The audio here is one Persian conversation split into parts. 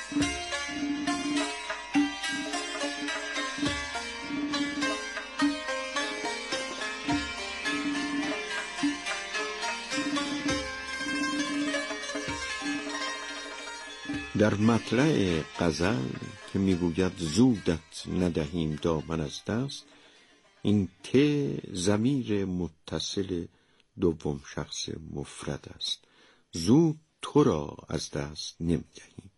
در مطلع غزل که میگوید زودت ندهیم دامن از دست، این ت ضمیر متصل دوم شخص مفرد است. زود تو را از دست نمیدهیم.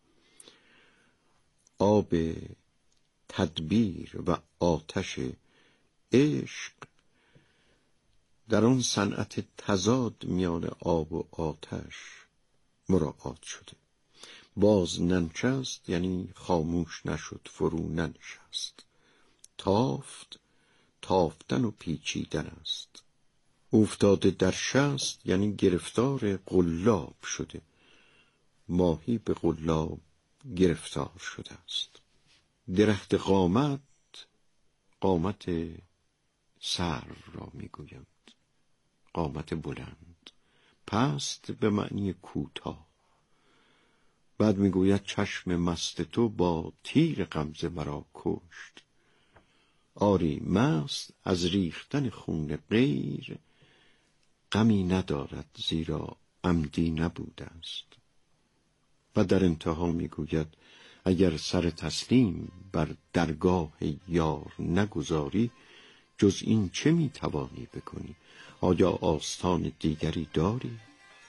آب تدبیر و آتش عشق، در آن صنعت تضاد میان آب و آتش مراعات شده. باز ننشست یعنی خاموش نشد، فرو ننشست. تافت، تافتن و پیچیدن است. افتاده در شست یعنی گرفتار قلاب شده. ماهی به قلاب گرفتار شده است. درخت قامت، قامت سر را میگویند، قامت بلند. پست به معنی کوتاه. بعد میگوید چشم مست تو با تیر غمزه مرا کشت. آری مست از ریختن خون غیر، غمی ندارد زیرا عمدی نبوده است. و در انتها میگوید اگر سر تسلیم بر درگاه یار نگذاری، جز این چه میتوانی بکنی؟ آیا آستان دیگری داری؟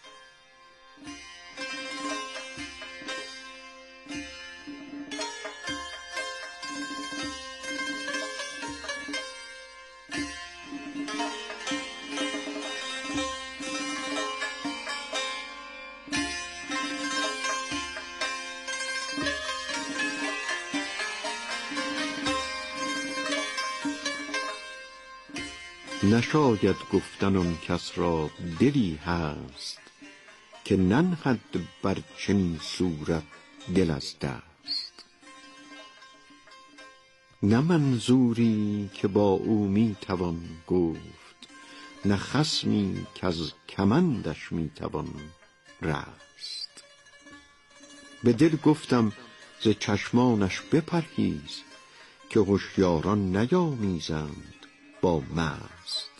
نشاید گفتن آن کس را دلی هست، که ننهد بر چنین صورت دل از دست. نه منظوری که با او میتوان گفت، نه خصمی که از کمندش میتوان رست. به دل گفتم ز چشمانش بپرهیز، که هوشیاران نیامیزند با مست.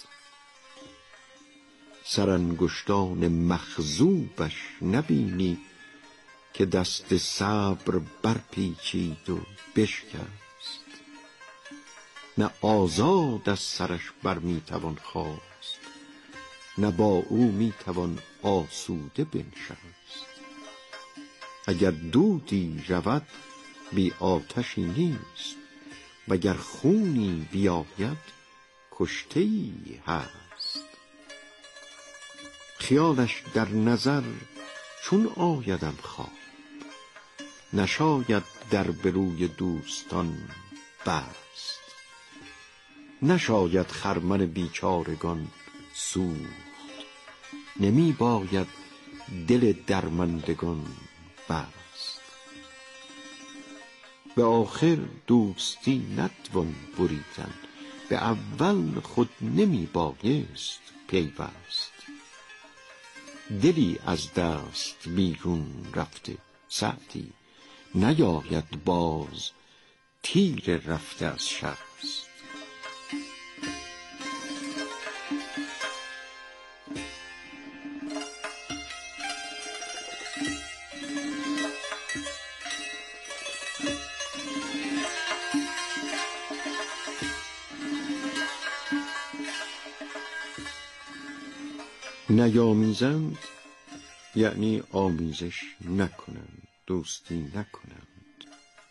سرانگشتان مخضوبش نبینی، که دست صبر برپیچید و بشکست. نه آزاد از سرش بر میتوان خاست، نه با او میتوان آسوده بنشست. اگر دودی رود بی آتشی نیست، وگر خونی بیاید کشته‌ای هست. خیالش در نظر چون آیدم خواب، نشاید در بروی دوستان بست. نشاید خرمن بیچارگان سوخت، نمی باید دل درماندگان بست. به آخر دوستی نتوان بریدن، به اول خود نمی بایست پیوست. دلی از دست بیرون رفته سعدی، نیاید باز تیر رفته از شست. نیامیزند یعنی آمیزش نکنند، دوستی نکنند.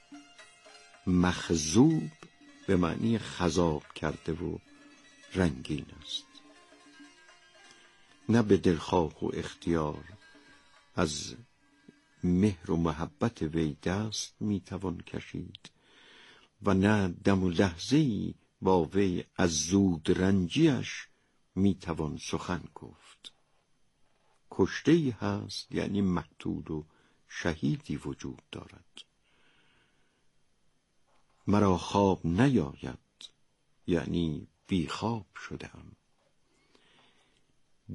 مخضوب به معنی خضاب کرده و رنگین است. نه به دلخواه و اختیار از مهر و محبت وی دست میتوان کشید و نه دم و لحظه‌ای با وی از زود رنجیش میتوان سخن گفت. کشته‌ای هست یعنی مقتول و شهیدی وجود دارد. مرا خواب نیاید یعنی بی خواب شدم.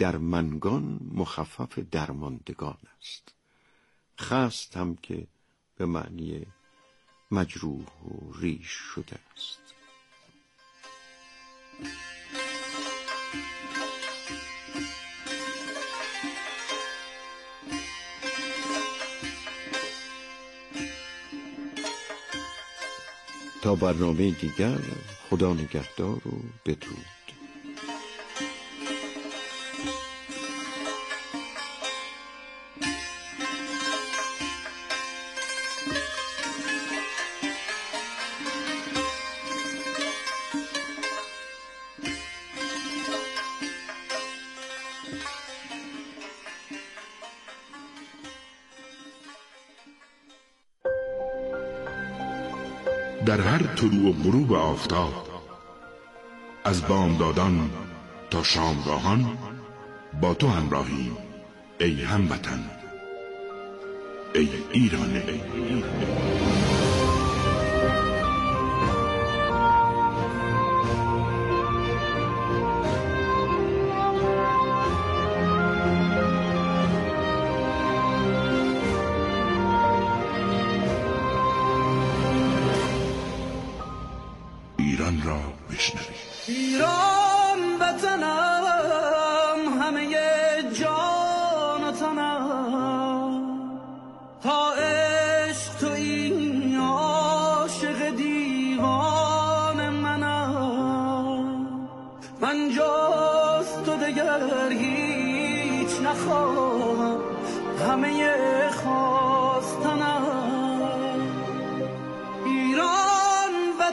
درمنگان مخفف درماندگان است. خستم که به معنی مجروح و ریش شده است. تا برنامه دیگر، خدا نگهدار و بدرود. در هر طلوع و غروب آفتاب، از بامدادان تا شامگاهان با تو همراهیم ای هموطن، ای ایران. ایران را بشنوید. ایران وطنم، همه جان و تنم، تا عشق تو این عاشق دیوان منم. من جز تو دگر هیچ نخواهم، همه خواستنم. ایران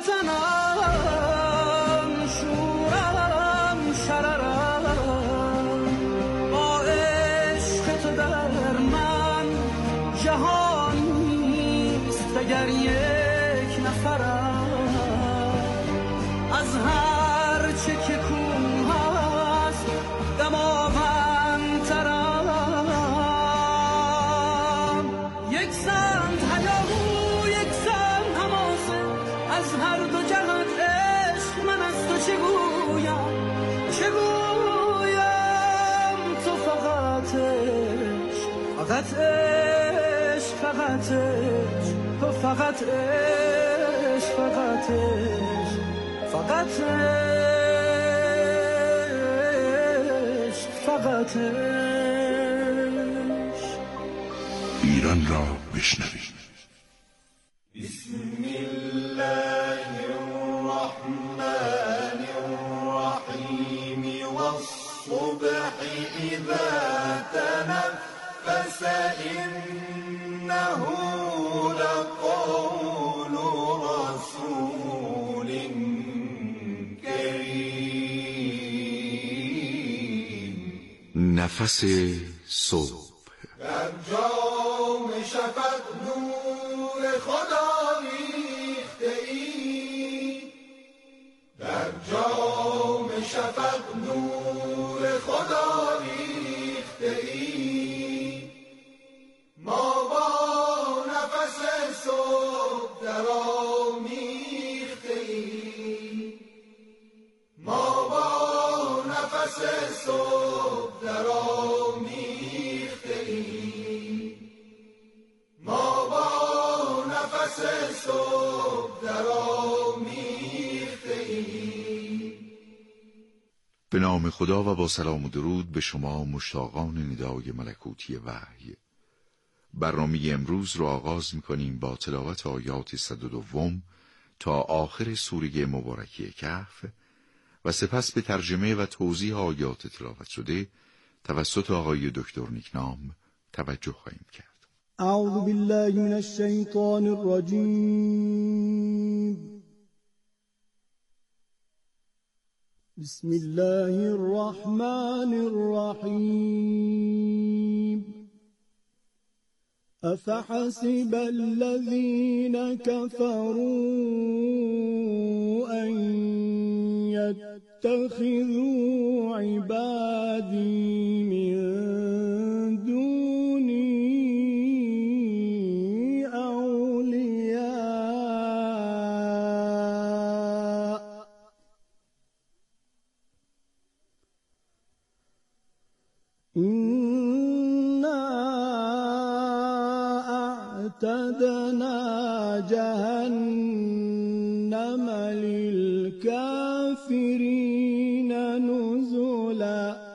وطنم، شورم شررم، با عشق تو در من جهان نیست دگر یک نفرم. از هر چه که کوه است دماوندترم. یک سمت هیاهو، یک سمت حماسه، از هر دو جهت عشق من از تو چه گویم، چه گویم. تو فقط عشق، فقط عشق، فقط عشق، تو فقط عشق، فقط عشق، فقط عشق، فقط عشق. ایران را بشنوید. بسم الله الرحمن الرحیم والصبح إذا تنفس إنه لقول رسول کریم. نفس صبح. در جام شفق نور خدا ریخته ای، در جام شفق نور خدا ریخته ای. ما با نفس صبح در آمیخته ای، ما با نفس صبح در آمیخته ای، ما با نفس صبح در آمیخته ای. به نام خدا و با سلام و درود به شما مشتاقان ندای ملکوتی وحی. برنامه امروز را آغاز می‌کنیم با تلاوت آیات 102 تا آخر سوره مبارکه کهف و سپس به ترجمه و توضیح آیات تلاوت شده توسط آقای دکتر نیکنام توجه خواهیم کرد. اعوذ بالله من الشیطان الرجیم. بسم الله الرحمن الرحیم. افحسب الذين كفروا ان يتخذوا عبادي من دوني أولياء إنا وأعتدنا جهنم للكافرين نزلا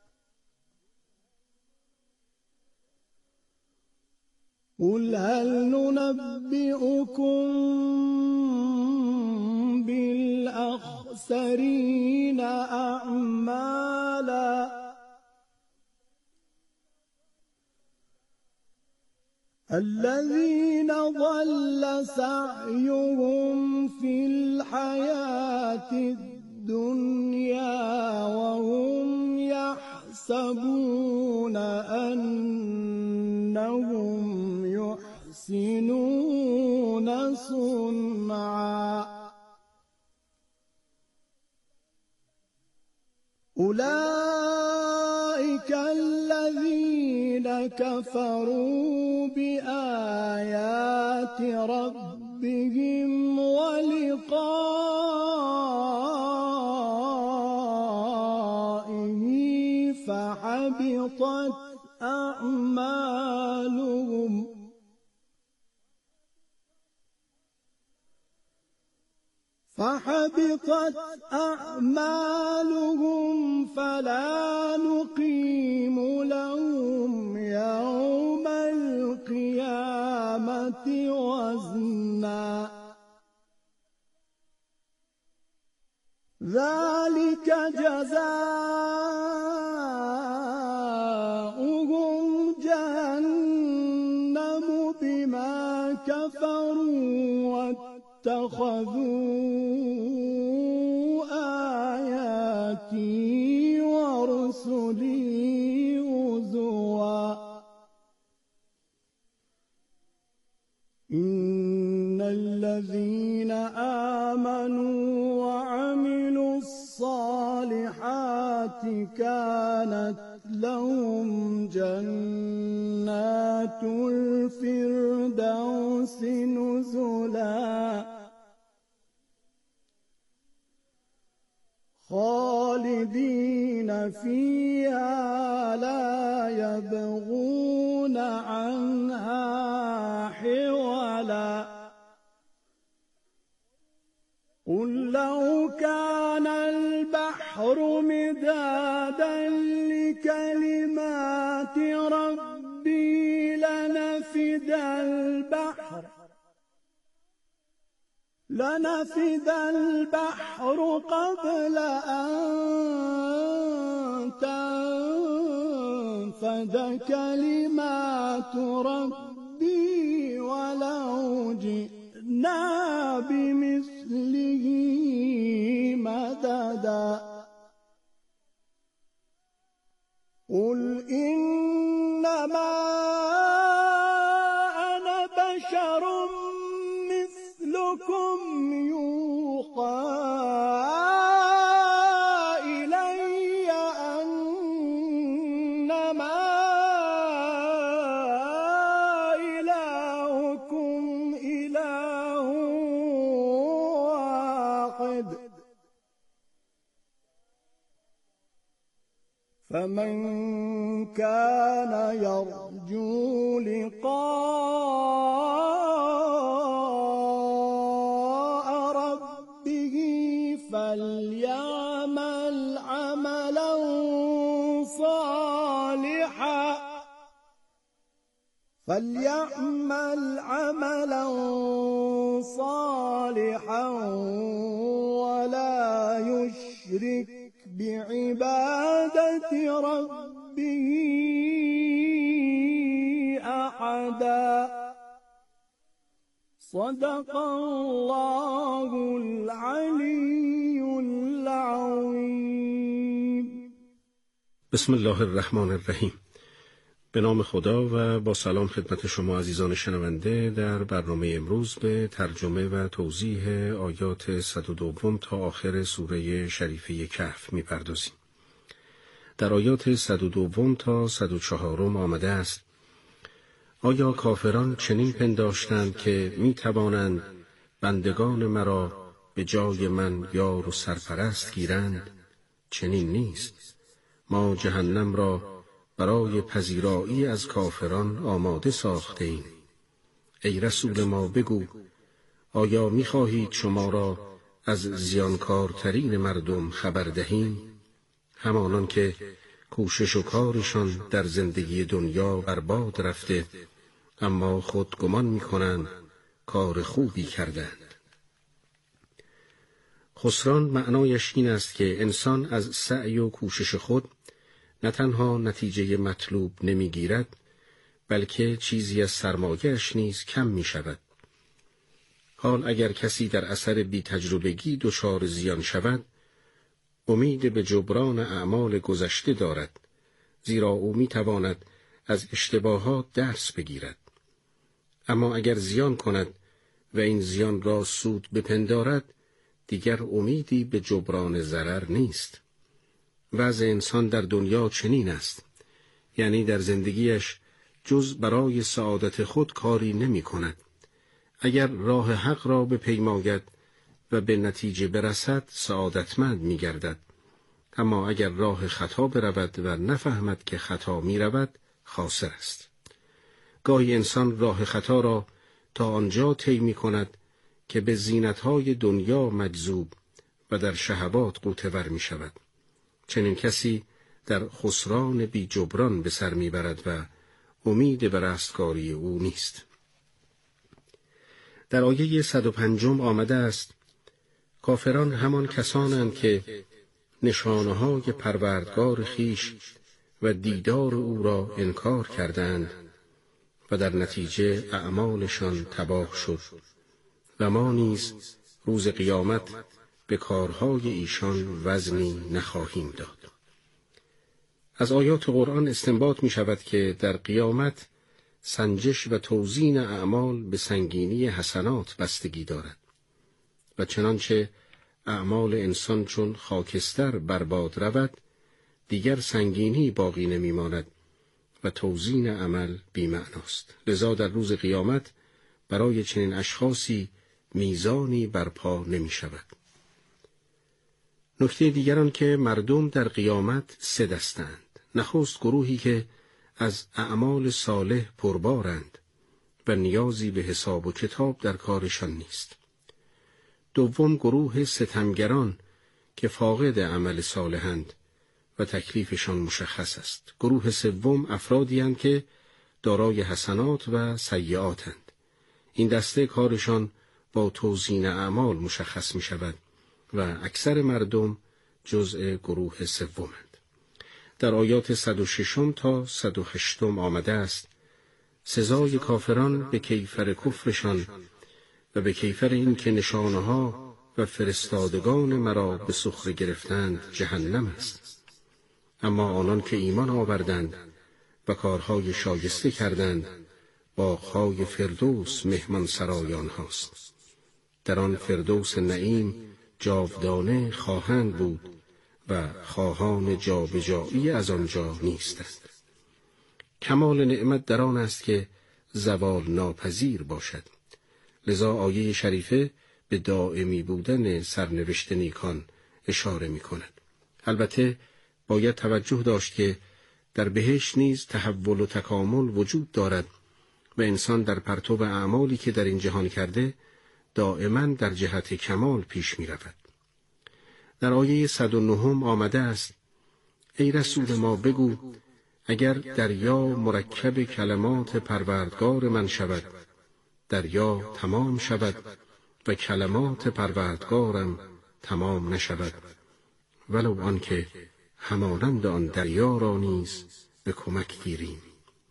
قل هل ننبئكم بالأخسرين أعمالا الذين ضل سعيهم في الحياة الدنيا وهم يحسبون أنهم يحسنون صنعا أولئك الذين كفروا بآيات ربهم ولقائه فحبطت أعمالهم فلا نقيم لهم يوم القيامة وزنا ذلك جزاؤهم جهنم بما كفروا واتخذوا آياتي ورسلي هزوا إن الذين آمنوا وعملوا الصالحات كانت لهم جنات الفردوس نزلا خالدين فيها لا يبغون عنها حولا قل لو كان البحر مدادا لكلمات ربي لنفد البحر قبل أن تنفد كلمات ربي ولو جئنا بمثله مددا قل إنما أنا بشر مثلكم يوحى إلي أنما إلهكم إله واحد فمن كان يرجو لقاء ربه فليعمل عملا صالحا ولا يشرك بعبادة ربه أحدا صدق الله العلي العظيم. بسم الله الرحمن الرحیم. به نام خدا و با سلام خدمت شما عزیزان شنونده. در برنامه امروز به ترجمه و توضیح آیات 102 تا آخر سوره شریفه کهف می‌پردازیم. در آیات 102 تا 104 آمده است: آیا کافران چنین پنداشتند که می‌توانند بندگان مرا به جای من یار و سرپرست گیرند؟ چنین نیست. ما جهنم را برای پذیرایی از کافران آماده ساخته ایم. ای رسول ما بگو آیا می‌خواهید شما را از زیانکارترین مردم خبر دهیم؟ همانان که کوشش و کارشان در زندگی دنیا برباد رفته اما خود گمان می‌کنند کار خوبی کردند. خسران معنایش این است که انسان از سعی و کوشش خود نه تنها نتیجه مطلوب نمی‌گیرد بلکه چیزی از سرمایه‌اش نیز کم می‌شود. حال اگر کسی در اثر بی تجربگی دچار زیان شود، امید به جبران اعمال گذشته دارد، زیرا او می‌تواند از اشتباهات درس بگیرد. اما اگر زیان کند و این زیان را سود بپندارد، دیگر امیدی به جبران ضرر نیست. وضع انسان در دنیا چنین است، یعنی در زندگیش جز برای سعادت خود کاری نمی کند. اگر راه حق را بپیماید و به نتیجه برسد سعادتمند می گردد. اما اگر راه خطا برود و نفهمد که خطا می رود خاسر است. گاهی انسان راه خطا را تا آنجا طی می کند که به زینت‌های دنیا مجذوب و در شهوات غوطه‌ور می شود. چنین کسی در خسران بی جبران به سر می برد و امید به رستگاری او نیست. در آیه 105 آمده است: کافران همان کسانند که نشانه‌های پروردگار خویش و دیدار او را انکار کردند و در نتیجه اعمالشان تباه شد و ما نیز روز قیامت به کارهای ایشان وزنی نخواهیم داد. از آیات قرآن استنباط می شود که در قیامت سنجش و توزین اعمال به سنگینی حسنات بستگی دارد و چنانچه اعمال انسان چون خاکستر برباد رود دیگر سنگینی باقی نمی ماند و توزین عمل بی‌معناست. لذا در روز قیامت برای چنین اشخاصی میزانی برپا نمی شود. نکته دیگران که مردم در قیامت سه دستند. نخست گروهی که از اعمال صالح پربارند و نیازی به حساب و کتاب در کارشان نیست. دوم گروه ستمگران که فاقد عمل صالحند و تکلیفشان مشخص است. گروه سوم افرادی اند که دارای حسنات و سیئاتند. این دسته کارشان با توزین اعمال مشخص می شود و اکثر مردم جزء گروه سومند. در آیات 106 تا 108 آمده است: سزای کافران به کیفر کفرشان و به کیفر این که نشانه‌ها و فرستادگان مرا به سخره گرفتند جهنم است. اما آنان که ایمان آوردند و کارهای شایسته کردند باغ‌های فردوس مهمان سرای آنهاست. در آن فردوس نعیم جاودانه خواهند بود و خواهان جابجایی از آنجا نیستند. کمال نعمت در آن است که زوال ناپذیر باشد. لذا آیه شریفه به دائمی بودن سرنوشت نیکان اشاره می کند. البته باید توجه داشت که در بهشت نیز تحول و تکامل وجود دارد و انسان در پرتو اعمالی که در این جهان کرده دائما در جهت کمال پیش می رود. در آیه 109 آمده است: ای رسول ما بگو اگر دریا مرکب کلمات پروردگار من شود دریا تمام شود و کلمات پروردگارم تمام نشود ولو آنکه همانند آن دریا را نیز به کمک گیریم.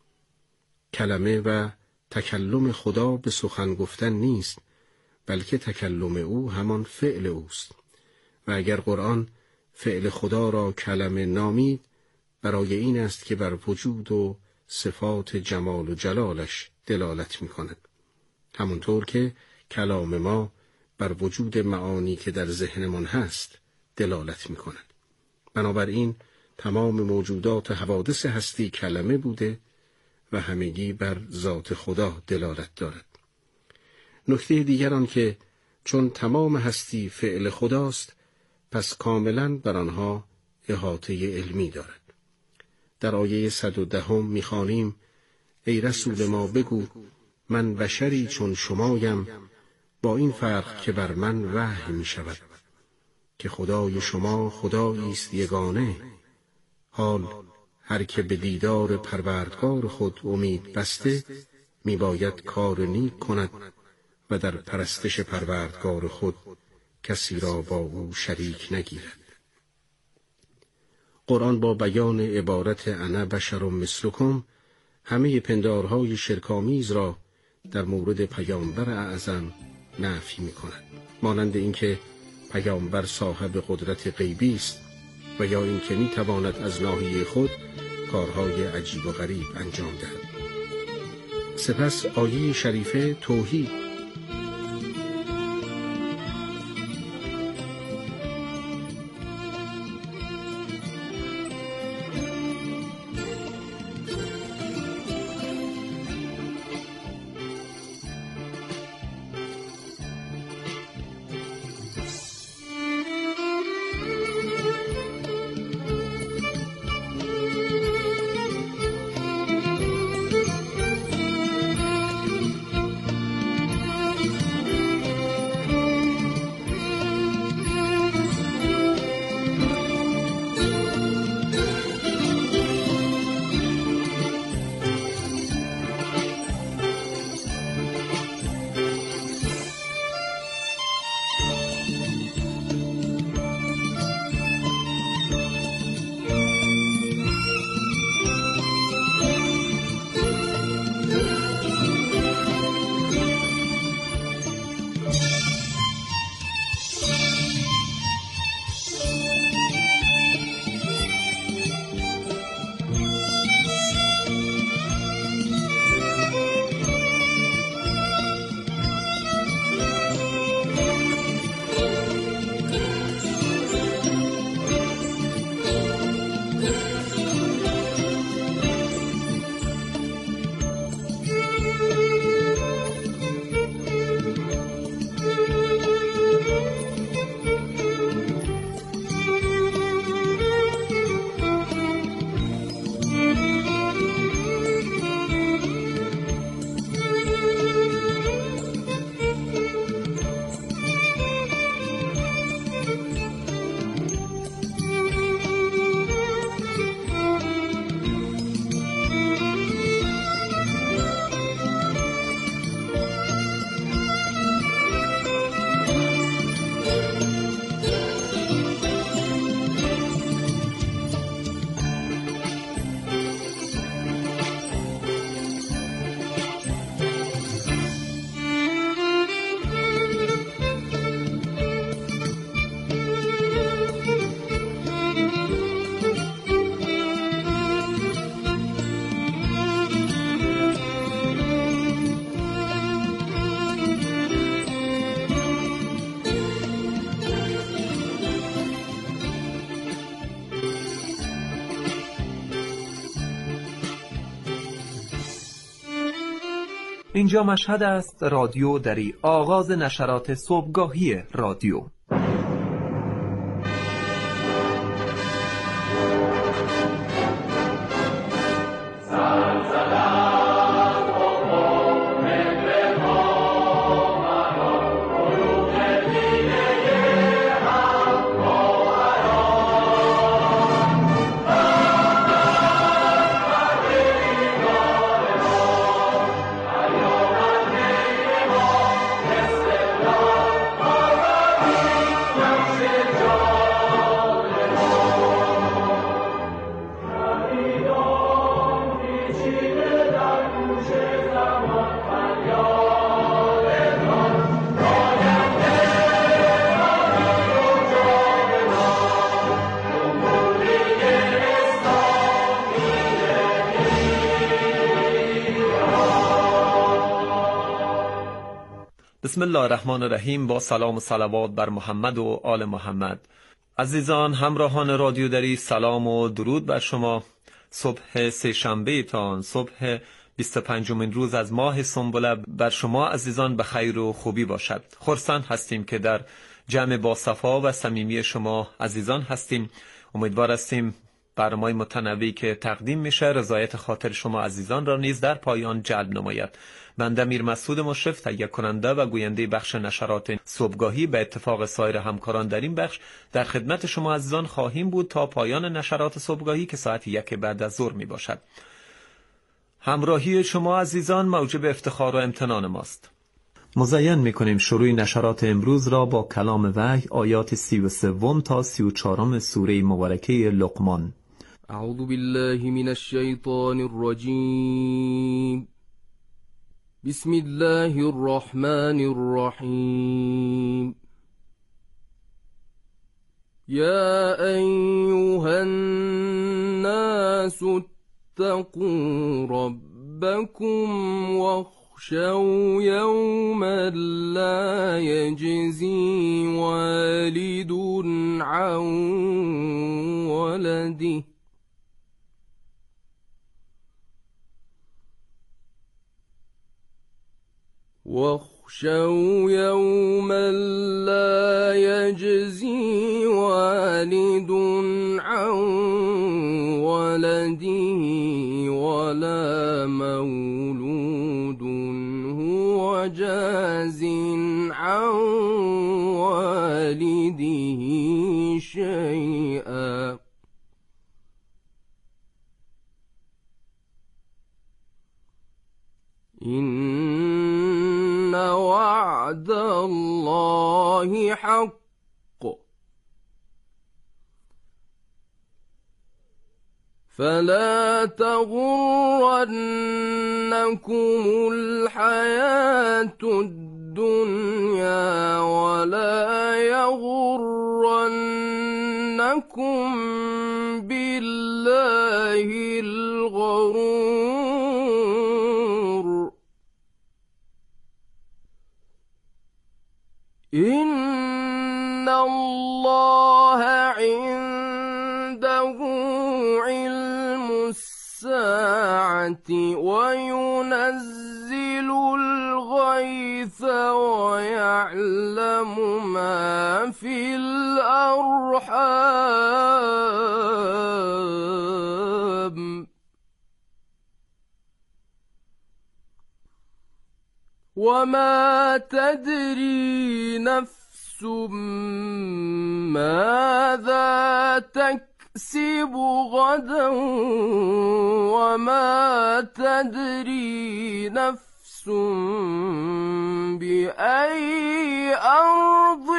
کلمه و تکلم خدا به سخن گفتن نیست بلکه تکلم او همان فعل اوست و اگر قرآن فعل خدا را کلمه نامید برای این است که بر وجود و صفات جمال و جلالش دلالت می کند. همونطور که کلام ما بر وجود معانی که در ذهنمان هست دلالت می کند. بنابراین تمام موجودات حوادث هستی کلمه بوده و همگی بر ذات خدا دلالت دارد. نکته دیگر آن که چون تمام هستی فعل خداست پس کاملاً بر آنها احاطه علمی دارد. در آیه 110 می‌خوانیم: ای رسول ما بگو من بشری چون شمایم، با این فرق که بر من وحی می شود که خدای شما خدایی است یگانه. حال هر که به دیدار پروردگار خود امید بسته، می باید کار نیک کند و در پرستش پروردگار خود کسی را با او شریک نگیرد. قرآن با بیان عبارت انا بشر مثلکم همه پندارهای شرک‌آمیز را در مورد پیامبر اعظم نفی می‌کند، مانند اینکه پیامبر صاحب قدرت غیبی است و یا اینکه می‌تواند از ناحیه خود کارهای عجیب و غریب انجام دهد. سپس آیه شریفه توحید اینجا مشهد است، رادیو دری، آغاز نشرات صبحگاهی رادیو. بسم الله الرحمن الرحیم. با سلام و صلوات بر محمد و آل محمد. عزیزان همراهان رادیو دری، سلام و درود بر شما. صبح سه‌شنبه تان، صبح 25مین روز از ماه سنبله بر شما عزیزان به خیر و خوبی باشد. خرسند هستیم که در جمع با صفا و صمیمی شما عزیزان هستیم. امیدوار هستیم برنامه‌های متنوعی که تقدیم میشه رضایت خاطر شما عزیزان را نیز در پایان جلب نماید. بنده میر مسعود مشرف تهیه کننده و گوینده بخش نشرات صبحگاهی به اتفاق سایر همکاران در این بخش در خدمت شما عزیزان خواهیم بود تا پایان نشرات صبحگاهی که ساعت 1 بعد از ظهر می باشد. همراهی شما عزیزان موجب افتخار و امتنان ماست. مزین می‌کنیم شروع نشرات امروز را با کلام وحی آیات 33 تا 34 سوره مبارکه لقمان. اعوذ بالله من الشیطان الرجیم. بسم الله الرحمن الرحیم. یا ایها الناس اتقوا ربکم واخشوا یوما لا یجزی والد عن ولده واخشوا يوما لا يجزي والد عن ولده ولا مولود هو جاز عن والده شيئا إن وعد الله حق فلا تغرنكم الحياة الدنيا ولا يغرنكم بالله الغرور إن الله عنده علم الساعة وينزل الغيث ويعلم ما في الأرحام وما تدري نفس ماذا تكسب غدا وما تدري نفس بأي أرض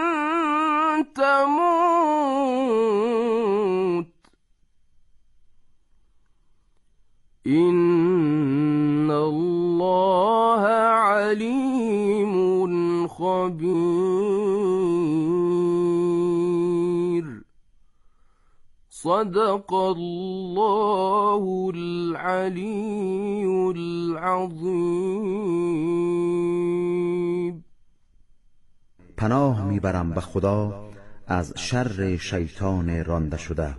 تموت إن الله عليم خبير صدق الله العلي العظيم. پناه میبرم به خدا از شر شیطان رانده شده.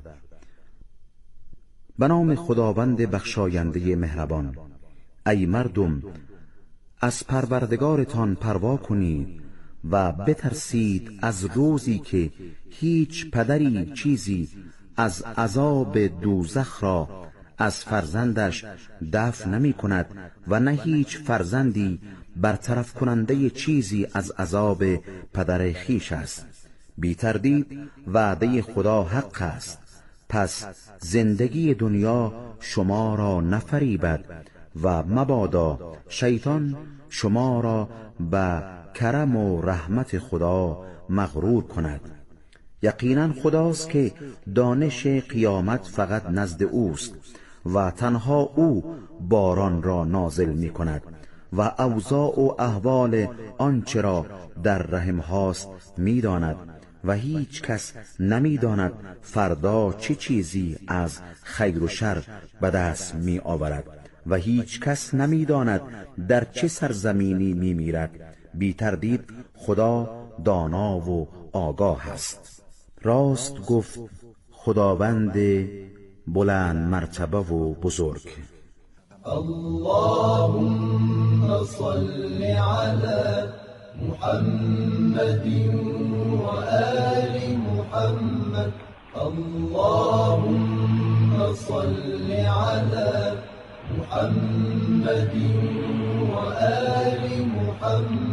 به نام خداوند بخشاینده مهربان. ای مردم، از پروردگارتان پروا کنید و بترسید از روزی که هیچ پدری چیزی از عذاب دوزخ را از فرزندش دفع نمی کند و نه هیچ فرزندی برطرف کننده چیزی از عذاب پدر خیش است. بی تردید وعده خدا حق است. پس زندگی دنیا شما را نفریبد و مبادا شیطان شما را به کرم و رحمت خدا مغرور کند. یقینا خداست که دانش قیامت فقط نزد اوست و تنها او باران را نازل می کند و اوضاع و احوال آنچه را در رحم هاست می داند و هیچ کس نمی داند فردا چه چیزی از خیر و شر به دست می آورد و هیچ کس نمی داند در چه سرزمینی می میرد. بی تردید خدا دانا و آگاه است. راست گفت خداوند بلند مرتبه و بزرگ. اللهم صل على محمد و آل محمد. اللهم صل على محمد وآل محمد.